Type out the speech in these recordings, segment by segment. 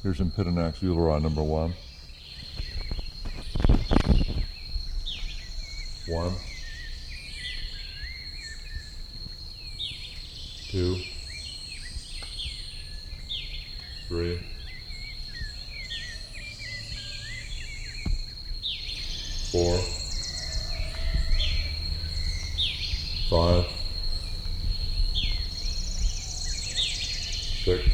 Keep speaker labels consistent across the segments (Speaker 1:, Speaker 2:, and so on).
Speaker 1: Here's Impidanax euleri number 1. 1, 2, 3, 4, 5, 6,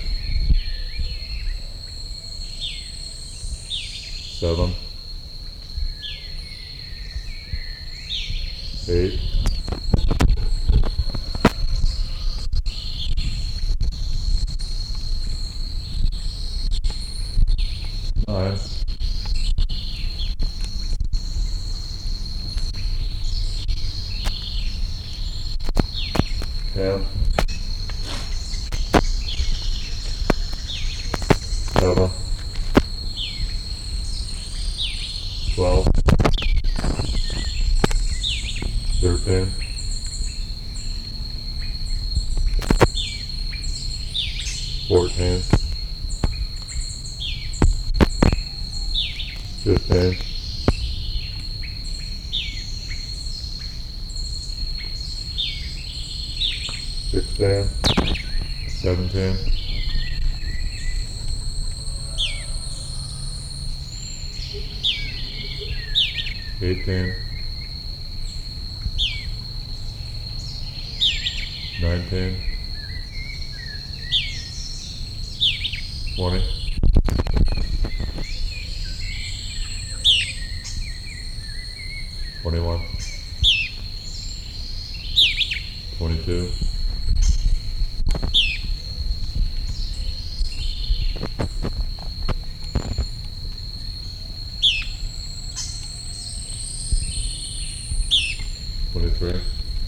Speaker 1: 7, 8, 9, 10, 11, 12, 13, 14, 15, 16, 17, 18, 19, 20, 21, 22, 23,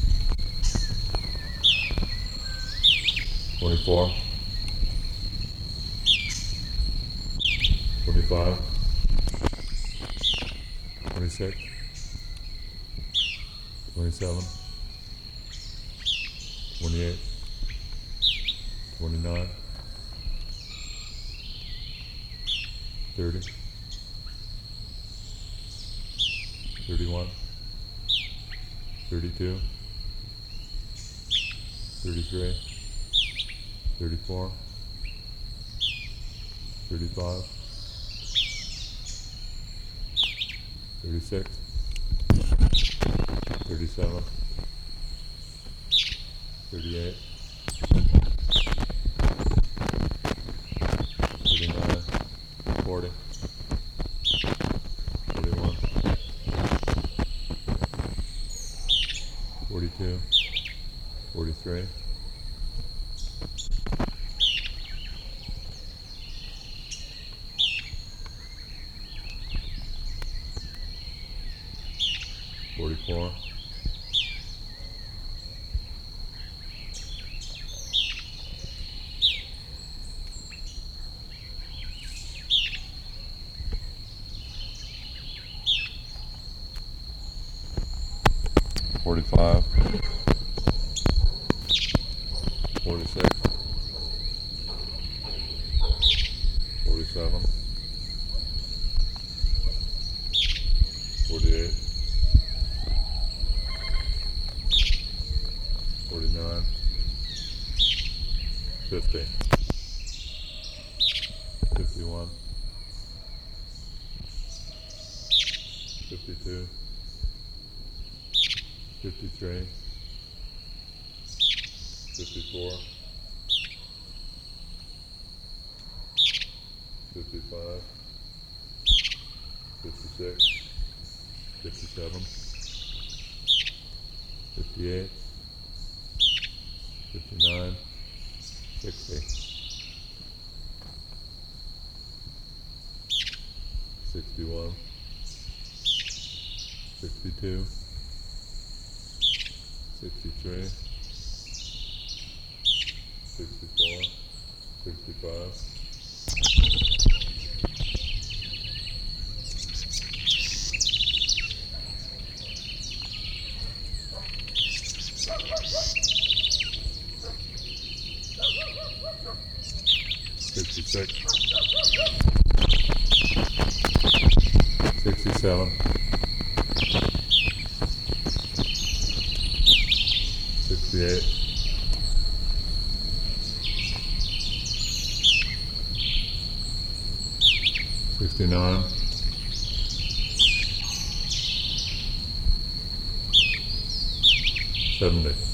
Speaker 1: 24, 25, 26, 27, 28, 29, 30, 31, 32, 33, 34, 35, 36, 37, 38, 39, 40, 41, 42, 43, 44, 45, 46, 47, 48, 49, 50, 51, 52, 53, 54, 55, 56, 57, 58, 59, 60, 61, 62, 63, 64, 65, 66, 67, 68, 69, 70.